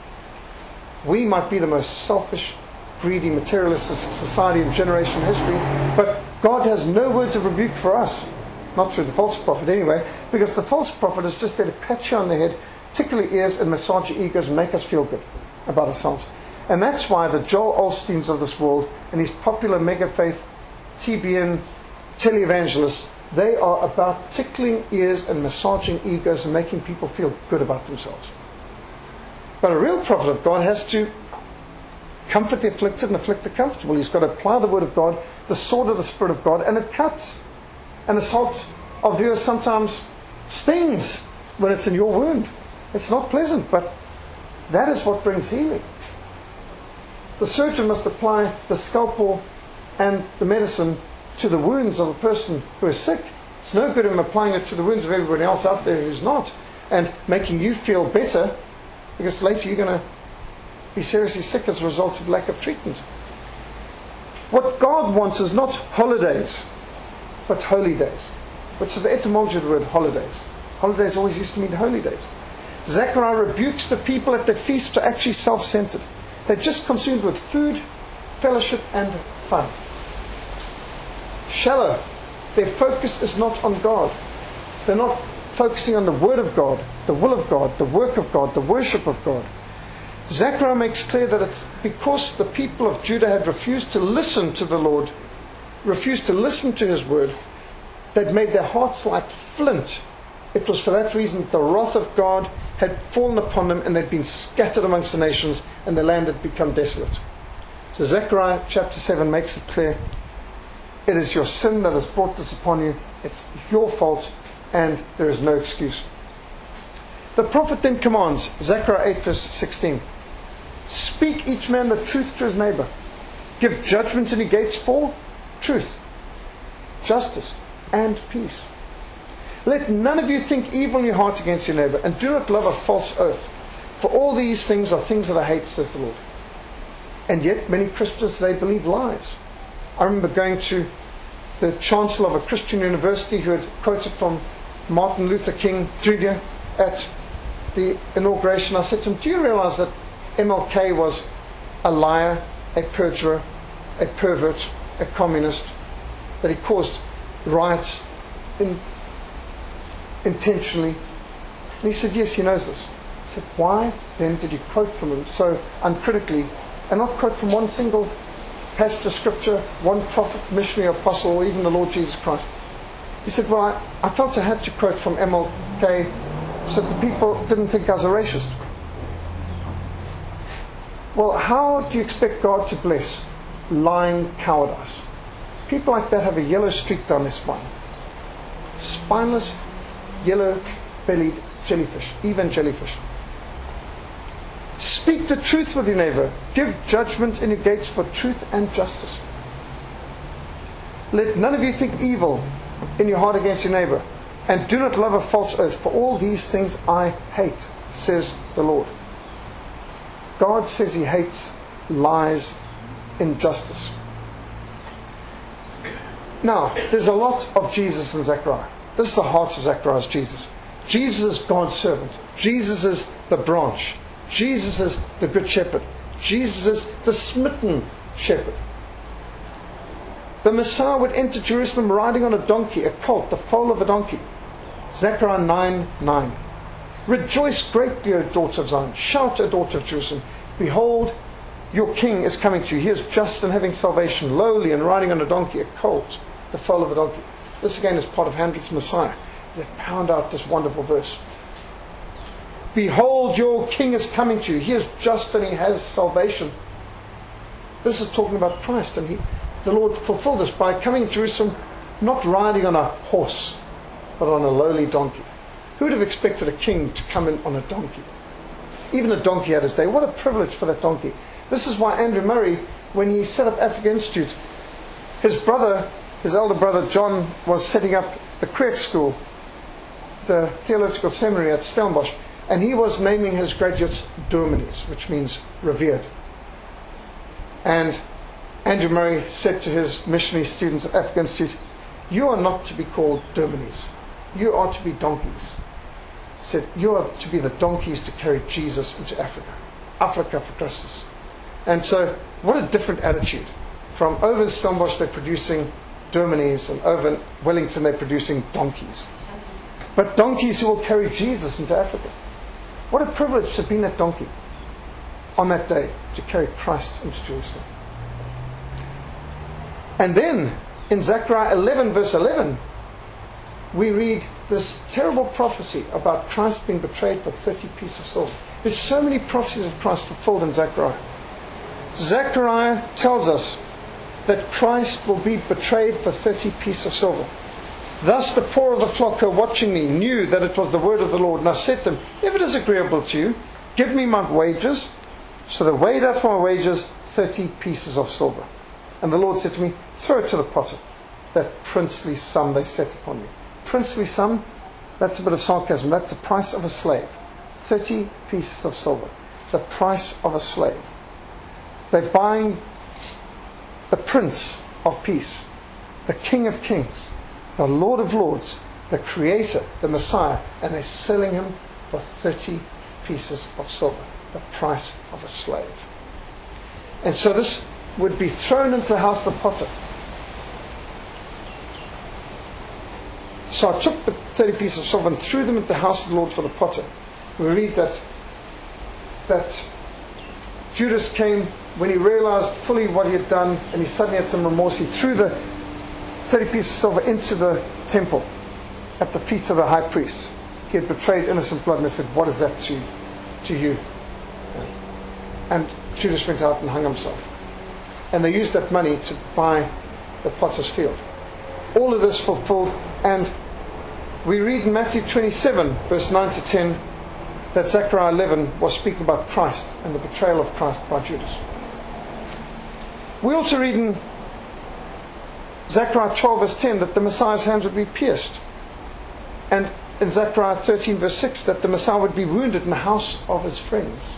We might be the most selfish, greedy, materialistic society in generation history, but God has no words of rebuke for us. Not through the false prophet anyway, because the false prophet is just there to pat you on the head, tickle your ears and massage your egos and make us feel good about ourselves. And that's why the Joel Osteens of this world and these popular mega faith T B N televangelists, they are about tickling ears and massaging egos and making people feel good about themselves. But a real prophet of God has to comfort the afflicted and afflict the comfortable. He's got to apply the word of God, the sword of the Spirit of God, and it cuts. And the salt of the earth sometimes stings when it's in your wound. It's not pleasant, but that is what brings healing. The surgeon must apply the scalpel and the medicine to the wounds of a person who is sick. It's no good him applying it to the wounds of everybody else out there who's not, and making you feel better, because later you're going to be seriously sick as a result of lack of treatment. What God wants is not holidays, but holy days, which is the etymology of the word holidays. Holidays always used to mean holy days. Zechariah rebukes the people at their feasts to actually self-centered. They're just consumed with food, fellowship, and fun. Shallow. Their focus is not on God. They're not focusing on the Word of God, the will of God, the work of God, the worship of God. Zechariah makes clear that it's because the people of Judah had refused to listen to the Lord, refused to listen to His word, they'd made their hearts like flint. It was for that reason that the wrath of God had fallen upon them and they'd been scattered amongst the nations and the land had become desolate. So Zechariah chapter seven makes it clear. It is your sin that has brought this upon you. It's your fault and there is no excuse. The prophet then commands, Zechariah eight verse sixteen, speak each man the truth to his neighbor. Give judgment in your gates for truth, justice, and peace. Let none of you think evil in your heart against your neighbor, and do not love a false oath. For all these things are things that I hate, says the Lord. And yet many Christians today believe lies. I remember going to the chancellor of a Christian university who had quoted from Martin Luther King Junior at the inauguration. I said to him, do you realize that M L K was a liar, a perjurer, a pervert, a communist, that he caused riots in, intentionally? And he said, yes, he knows this. I said, why then did you quote from him so uncritically and not quote from one single passage of scripture, one prophet, missionary, apostle, or even the Lord Jesus Christ? He said, well, I, I felt I had to quote from M L K so that the people didn't think I was a racist. Well, how do you expect God to bless lying cowardice? People like that have a yellow streak down their spine. Spineless, yellow-bellied jellyfish, even jellyfish. Speak the truth with your neighbor. Give judgment in your gates for truth and justice. Let none of you think evil in your heart against your neighbor. And do not love a false oath, for all these things I hate, says the Lord. God says He hates lies, injustice. Now, there's a lot of Jesus in Zechariah. This is the heart of Zechariah's Jesus. Jesus is God's servant. Jesus is the branch. Jesus is the good shepherd. Jesus is the smitten shepherd. The Messiah would enter Jerusalem riding on a donkey, a colt, the foal of a donkey. Zechariah nine nine. Rejoice greatly, O daughter of Zion. Shout, O daughter of Jerusalem. Behold, your king is coming to you. He is just and having salvation, lowly and riding on a donkey, a colt, the foal of a donkey. This again is part of Handel's Messiah. They pound out this wonderful verse. Behold, your king is coming to you. He is just and he has salvation. This is talking about Christ, and he, the Lord fulfilled this by coming to Jerusalem, not riding on a horse, but on a lowly donkey. Who would have expected a king to come in on a donkey? Even a donkey had his day. What a privilege for that donkey. This is why Andrew Murray, when he set up Africa Institute, his brother, his elder brother John, was setting up the Creek School, the theological seminary at Stellenbosch, and he was naming his graduates Dominees, which means revered. And Andrew Murray said to his missionary students at Africa Institute, you are not to be called Dominees. You are to be donkeys. He said, you are to be the donkeys to carry Jesus into Africa. Africa for Christus. And so, what a different attitude. From over in Stellenbosch they're producing Dominees, and over in Wellington they're producing donkeys. But donkeys who will carry Jesus into Africa. What a privilege to be in that donkey on that day, to carry Christ into Jerusalem. And then, in Zechariah eleven verse eleven, we read this terrible prophecy about Christ being betrayed for thirty pieces of silver. There's so many prophecies of Christ fulfilled in Zechariah. Zechariah tells us that Christ will be betrayed for thirty pieces of silver. Thus the poor of the flock who are watching me knew that it was the word of the Lord. And I said to them, if it is agreeable to you, give me my wages. So they weighed out for my wages thirty pieces of silver. And the Lord said to me, throw it to the potter. That princely sum they set upon me. Princely sum, that's a bit of sarcasm. That's the price of a slave. thirty pieces of silver. The price of a slave. They're buying the Prince of Peace, the King of Kings, the Lord of Lords, the Creator, the Messiah, and they're selling him for thirty pieces of silver. The price of a slave. And so this would be thrown into the house of the potter. So I took the thirty pieces of silver and threw them into the house of the Lord for the potter. We read that that Judas came when he realized fully what he had done, and he suddenly had some remorse. He threw the thirty pieces of silver into the temple at the feet of the high priest. He had betrayed innocent blood, and they said, what is that to, to you? And Judas went out and hung himself. And they used that money to buy the potter's field. All of this fulfilled, and we read in Matthew twenty-seven, verse nine to ten, that Zechariah eleven was speaking about Christ and the betrayal of Christ by Judas. We also read in Zechariah twelve, verse ten, that the Messiah's hands would be pierced. And in Zechariah thirteen, verse six, that the Messiah would be wounded in the house of his friends.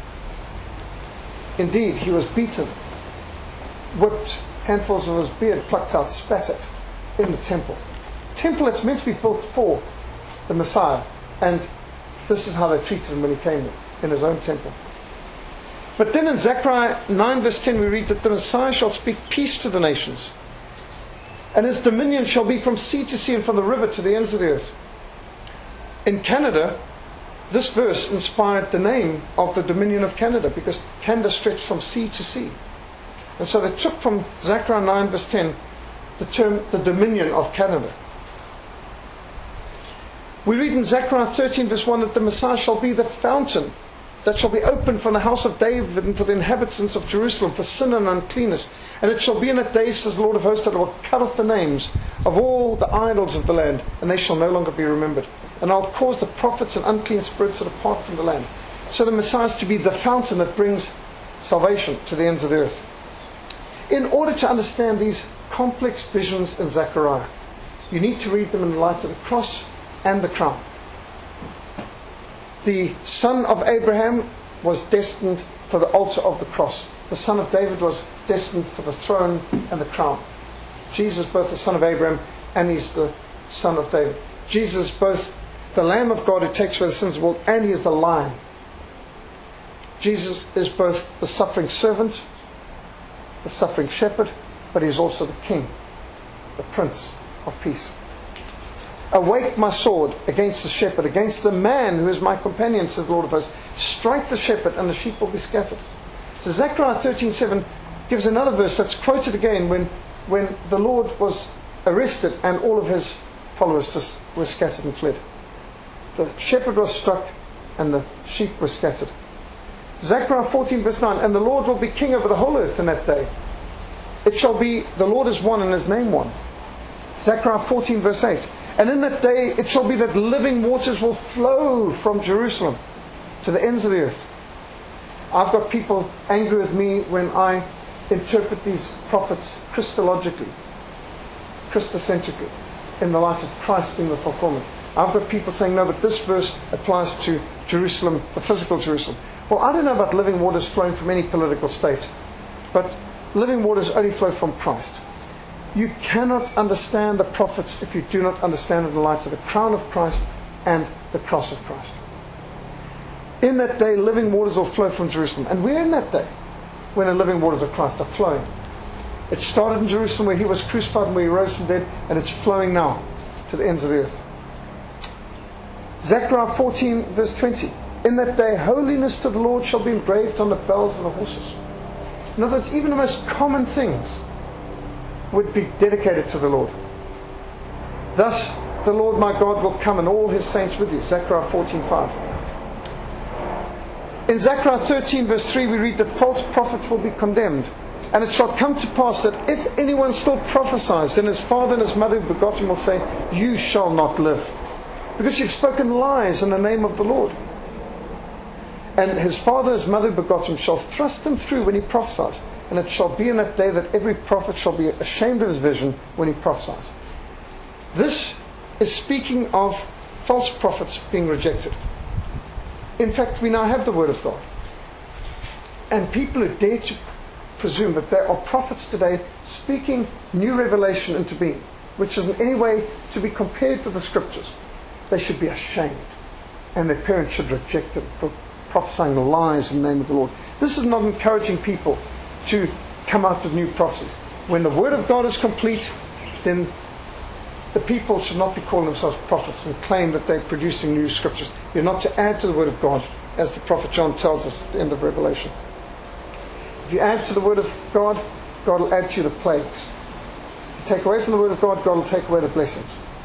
Indeed, he was beaten, whipped, handfuls of his beard plucked out, spat at in the temple. Temple that's meant to be built for the Messiah, and this is how they treated him when he came there, in his own temple. But then in Zechariah nine verse ten we read that the Messiah shall speak peace to the nations, and his dominion shall be from sea to sea and from the river to the ends of the earth. In Canada, this verse inspired the name of the Dominion of Canada, because Canada stretched from sea to sea. And so they took from Zechariah nine verse ten the term the Dominion of Canada. We read in Zechariah thirteen verse one that the Messiah shall be the fountain that shall be opened from the house of David and for the inhabitants of Jerusalem, for sin and uncleanness. And it shall be in that day, says the Lord of hosts, that I will cut off the names of all the idols of the land, and they shall no longer be remembered. And I'll cause the prophets and unclean spirits to depart from the land. So the Messiah is to be the fountain that brings salvation to the ends of the earth. In order to understand these complex visions in Zechariah, you need to read them in the light of the cross and the crown. The son of Abraham was destined for the altar of the cross. The son of David was destined for the throne and the crown. Jesus is both the son of Abraham and he's the son of David. Jesus is both the Lamb of God who takes away the sins of the world, and he is the Lion. Jesus is both the suffering servant, the suffering shepherd, but he's also the King, the Prince of Peace. Awake my sword against the shepherd, against the man who is my companion, says the Lord of hosts. Strike the shepherd and the sheep will be scattered. So Zechariah thirteen seven gives another verse that's quoted again when, when the Lord was arrested and all of his followers just were scattered and fled. The shepherd was struck and the sheep were scattered. Zechariah fourteen verse nine, and the Lord will be king over the whole earth in that day. It shall be, the Lord is one and his name one. Zechariah fourteen verse eight, and in that day it shall be that living waters will flow from Jerusalem to the ends of the earth. I've got people angry with me when I interpret these prophets Christologically, Christocentrically, in the light of Christ being the fulfillment. I've got people saying, no, but this verse applies to Jerusalem, the physical Jerusalem. Well, I don't know about living waters flowing from any political state, but living waters only flow from Christ. You cannot understand the prophets if you do not understand it in the light of the crown of Christ and the cross of Christ. In that day, living waters will flow from Jerusalem. And we're in that day when the living waters of Christ are flowing. It started in Jerusalem where he was crucified and where he rose from the dead, and it's flowing now to the ends of the earth. Zechariah fourteen verse twenty. In that day, holiness to the Lord shall be engraved on the bells of the horses. In other words, even the most common things would be dedicated to the Lord. Thus, the Lord my God will come and all his saints with you. Zechariah fourteen five. In Zechariah thirteen verse three, we read that false prophets will be condemned. And it shall come to pass that if anyone still prophesies, then his father and his mother who begot him will say, you shall not live, because you've spoken lies in the name of the Lord. And his father and his mother who begot him shall thrust him through when he prophesies. And it shall be in that day that every prophet shall be ashamed of his vision when he prophesies. This is speaking of false prophets being rejected. In fact, we now have the Word of God. And people who dare to presume that there are prophets today speaking new revelation into being, which is in any way to be compared with the Scriptures, they should be ashamed. And their parents should reject it for prophesying lies in the name of the Lord. This is not encouraging people to come out with new prophecies. When the Word of God is complete, then the people should not be calling themselves prophets and claim that they're producing new scriptures. You're not to add to the Word of God, as the prophet John tells us at the end of Revelation. If you add to the Word of God, God will add to you the plagues. If you take away from the Word of God, God will take away the blessings.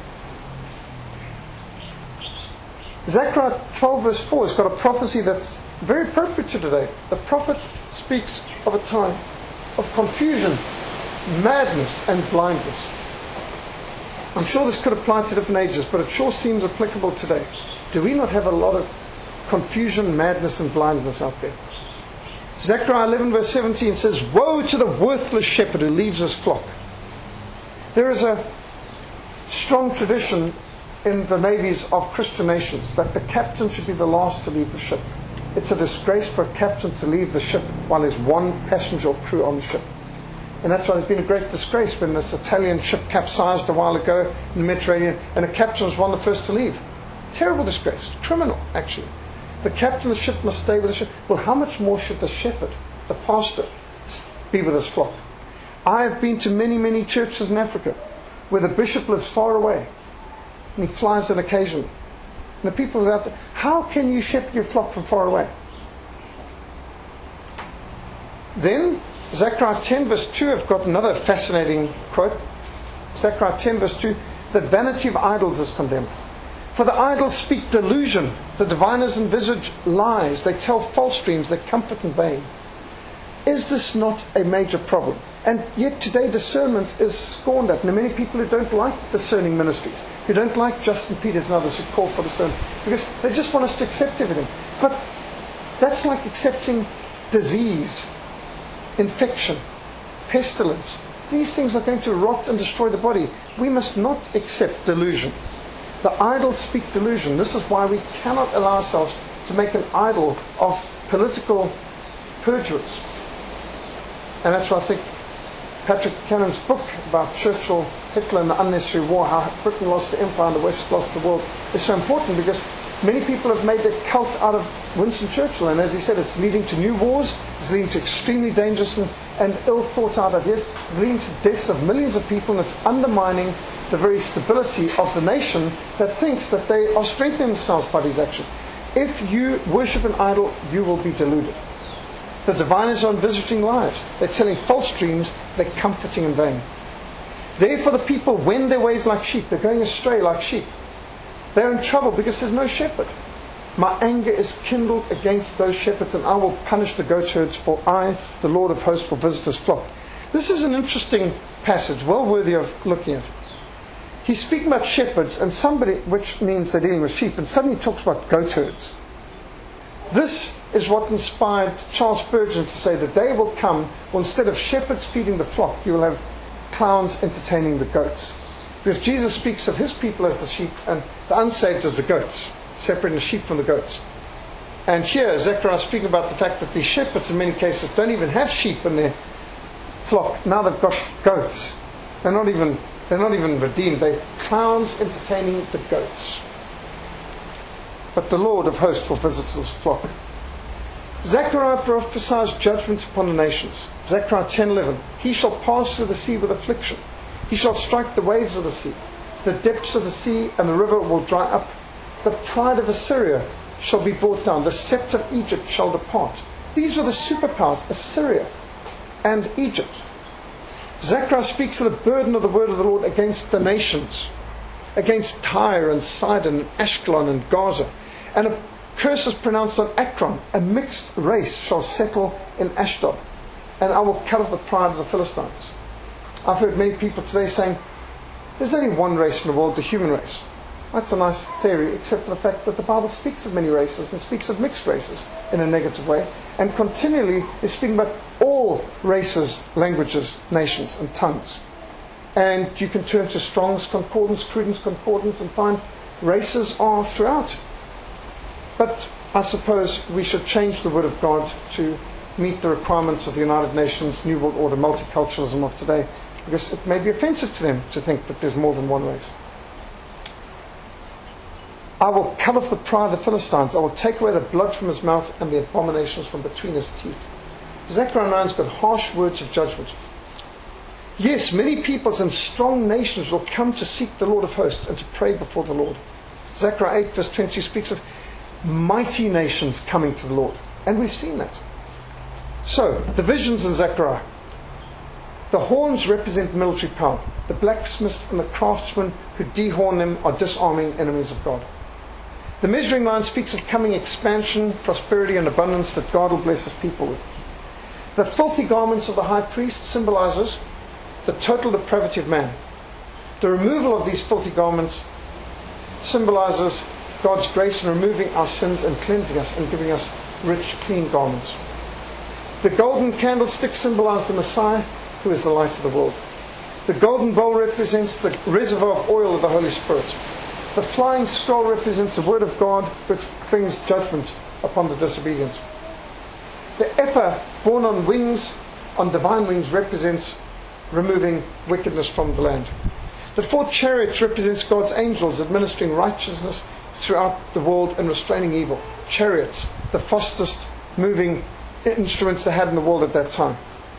Zechariah twelve verse four has got a prophecy that's very appropriate to today. The prophet speaks of a time of confusion, madness and blindness. I'm sure this could apply to different ages, but it sure seems applicable today. Do we not have a lot of confusion, madness and blindness out there? Zechariah eleven verse seventeen says, woe to the worthless shepherd who leaves his flock. There is a strong tradition in the navies of Christian nations that the captain should be the last to leave the ship. It's a disgrace for a captain to leave the ship while there's one passenger or crew on the ship. And that's why there's been a great disgrace when this Italian ship capsized a while ago in the Mediterranean and the captain was one of the first to leave. Terrible disgrace. Criminal, actually. The captain of the ship must stay with the ship. Well, how much more should the shepherd, the pastor, be with his flock? I have been to many, many churches in Africa where the bishop lives far away. And he flies in occasionally. And the people without there, how can you shepherd your flock from far away? Then, Zechariah ten verse two, I've got another fascinating quote. Zechariah ten verse two, the vanity of idols is condemned. For the idols speak delusion, the diviners envisage lies, they tell false dreams, they comfort in vain. Is this not a major problem? And yet today discernment is scorned at. And there are many people who don't like discerning ministries, who don't like Justin Peters and others who call for discernment, because they just want us to accept everything. But that's like accepting disease, infection, pestilence. These things are going to rot and destroy the body. We must not accept delusion. The idols speak delusion. This is why we cannot allow ourselves to make an idol of political perjurers. And that's why I think Patrick Cannon's book about Churchill, Hitler and the unnecessary war, how Britain lost the empire and the West lost the world, is so important, because many people have made a cult out of Winston Churchill, and as he said, it's leading to new wars, it's leading to extremely dangerous and, and ill thought out ideas, it's leading to deaths of millions of people, and it's undermining the very stability of the nation that thinks that they are strengthening themselves by these actions. If you worship an idol, you will be deluded. The diviners are envisaging lies. They're telling false dreams. They're comforting in vain. Therefore the people wend their ways like sheep. They're going astray like sheep. They're in trouble because there's no shepherd. My anger is kindled against those shepherds, and I will punish the goatherds, for I, the Lord of hosts, will visit his flock. This is an interesting passage, well worthy of looking at. He's speaking about shepherds, and somebody, which means they're dealing with sheep, and suddenly he talks about goatherds. This is what inspired Charles Spurgeon to say the day will come when instead of shepherds feeding the flock, you will have clowns entertaining the goats. Because Jesus speaks of his people as the sheep and the unsaved as the goats, separating the sheep from the goats. And here Zechariah is speaking about the fact that these shepherds in many cases don't even have sheep in their flock. Now they've got goats. They're not even, they're not even redeemed. They're clowns entertaining the goats. But the Lord of hosts will visit his flock. Zechariah prophesies judgment upon the nations. Zechariah ten eleven. He shall pass through the sea with affliction. He shall strike the waves of the sea. The depths of the sea and the river will dry up. The pride of Assyria shall be brought down. The scepter of Egypt shall depart. These were the superpowers, Assyria and Egypt. Zechariah speaks of the burden of the word of the Lord against the nations, against Tyre and Sidon and Ashkelon and Gaza. And a curse is pronounced on Akron. A mixed race shall settle in Ashdod, and I will cut off the pride of the Philistines. I've heard many people today saying, there's only one race in the world, the human race. That's a nice theory, except for the fact that the Bible speaks of many races and speaks of mixed races in a negative way, and continually is speaking about all races, languages, nations, and tongues. And you can turn to Strong's Concordance, Cruden's Concordance, and find races are throughout. But I suppose we should change the Word of God to meet the requirements of the United Nations New World Order multiculturalism of today, because it may be offensive to them to think that there's more than one race. I will cut off the pride of the Philistines. I will take away the blood from his mouth and the abominations from between his teeth. Zechariah nine's got harsh words of judgment. Yes, many peoples and strong nations will come to seek the Lord of hosts and to pray before the Lord. Zechariah eight verse twenty speaks of mighty nations coming to the Lord. And we've seen that. So, the visions in Zechariah. The horns represent military power. The blacksmiths and the craftsmen who dehorn them are disarming enemies of God. The measuring line speaks of coming expansion, prosperity and abundance that God will bless his people with. The filthy garments of the high priest symbolizes the total depravity of man. The removal of these filthy garments symbolizes God's grace in removing our sins and cleansing us and giving us rich, clean garments. The golden candlestick symbolizes the Messiah, who is the light of the world. The golden bowl represents the reservoir of oil of the Holy Spirit. The flying scroll represents the word of God, which brings judgment upon the disobedient. The ephah, borne on wings, on divine wings, represents removing wickedness from the land. The four chariots represents God's angels administering righteousness throughout the world and restraining evil. Chariots, the fastest moving instruments they had in the world at that time.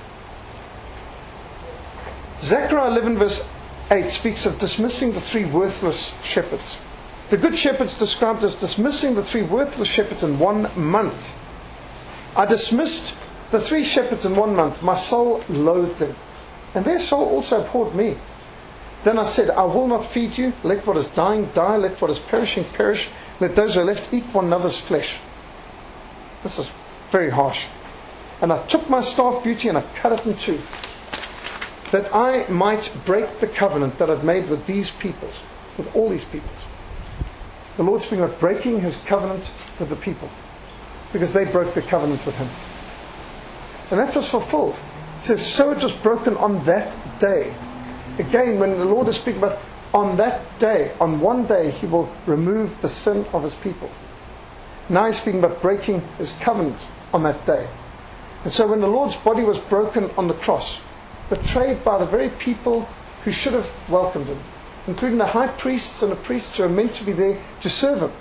Zechariah eleven verse eight speaks of dismissing the three worthless shepherds. The good shepherd's described as dismissing the three worthless shepherds in one month. I dismissed the three shepherds in one month. My soul loathed them, and their soul also abhorred me. Then I said, I will not feed you. Let what is dying die. Let what is perishing perish. Let those who are left eat one another's flesh. This is very harsh. And I took my staff beauty and I cut it in two, that I might break the covenant that I'd made with these peoples, with all these peoples. The Lord's speaking about breaking his covenant with the people, because they broke the covenant with him. And that was fulfilled. It says, so it was broken on that day. Again, when the Lord is speaking about on that day, on one day, He will remove the sin of His people. Now He's speaking about breaking His covenant on that day. And so when the Lord's body was broken on the cross, betrayed by the very people who should have welcomed Him, including the high priests and the priests who are meant to be there to serve Him,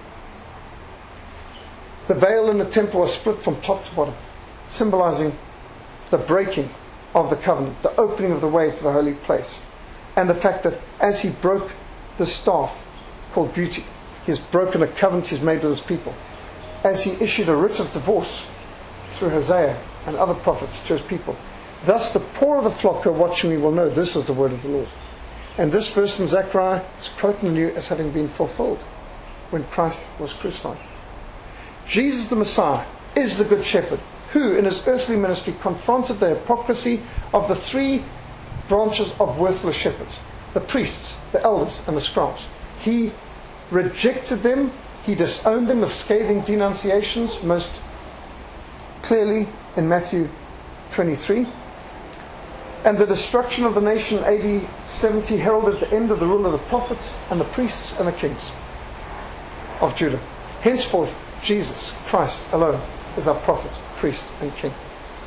the veil in the temple was split from top to bottom, symbolizing the breaking of the covenant, the opening of the way to the holy place, and the fact that as He broke the staff called beauty, He has broken a covenant He's made with His people. As He issued a writ of divorce through Hosea and other prophets to His people. Thus the poor of the flock who are watching me will know this is the word of the Lord. And this verse from Zechariah is quoting the new as having been fulfilled when Christ was crucified. Jesus the Messiah is the Good Shepherd who in His earthly ministry confronted the hypocrisy of the three branches of worthless shepherds, the priests, the elders and the scribes. He rejected them, He disowned them with scathing denunciations, most clearly in Matthew twenty-three. And the destruction of the nation in A D seventy heralded the end of the rule of the prophets and the priests and the kings of Judah. Henceforth, Jesus Christ alone is our prophet, priest and king.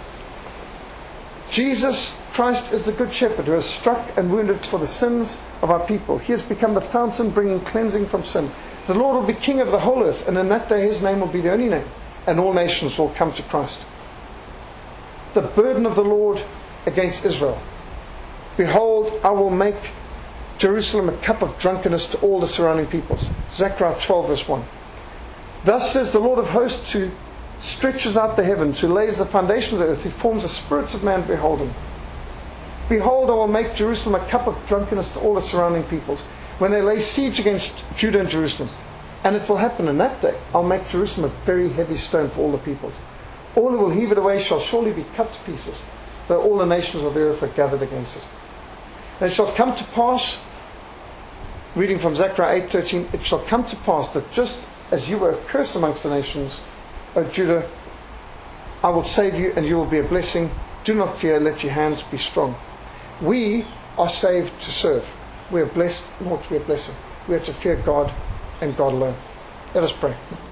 Jesus Christ is the Good Shepherd who has struck and wounded for the sins of our people. He has become the fountain bringing cleansing from sin. The Lord will be king of the whole earth, and in that day His name will be the only name, and all nations will come to Christ. The burden of the Lord against Israel. Behold, I will make Jerusalem a cup of drunkenness to all the surrounding peoples. Zechariah twelve verse one. Thus says the Lord of hosts, who stretches out the heavens, who lays the foundation of the earth, who forms the spirits of man, behold Him. Behold, I will make Jerusalem a cup of drunkenness to all the surrounding peoples, when they lay siege against Judah and Jerusalem. And it will happen in that day, I'll make Jerusalem a very heavy stone for all the peoples. All who will heave it away shall surely be cut to pieces, though all the nations of the earth are gathered against it. And it shall come to pass, reading from Zechariah eight thirteen, it shall come to pass that just as you were a curse amongst the nations, O Judah, I will save you and you will be a blessing. Do not fear, let your hands be strong. We are saved to serve. We are blessed not to be a blessing. We are to fear God and God alone. Let us pray.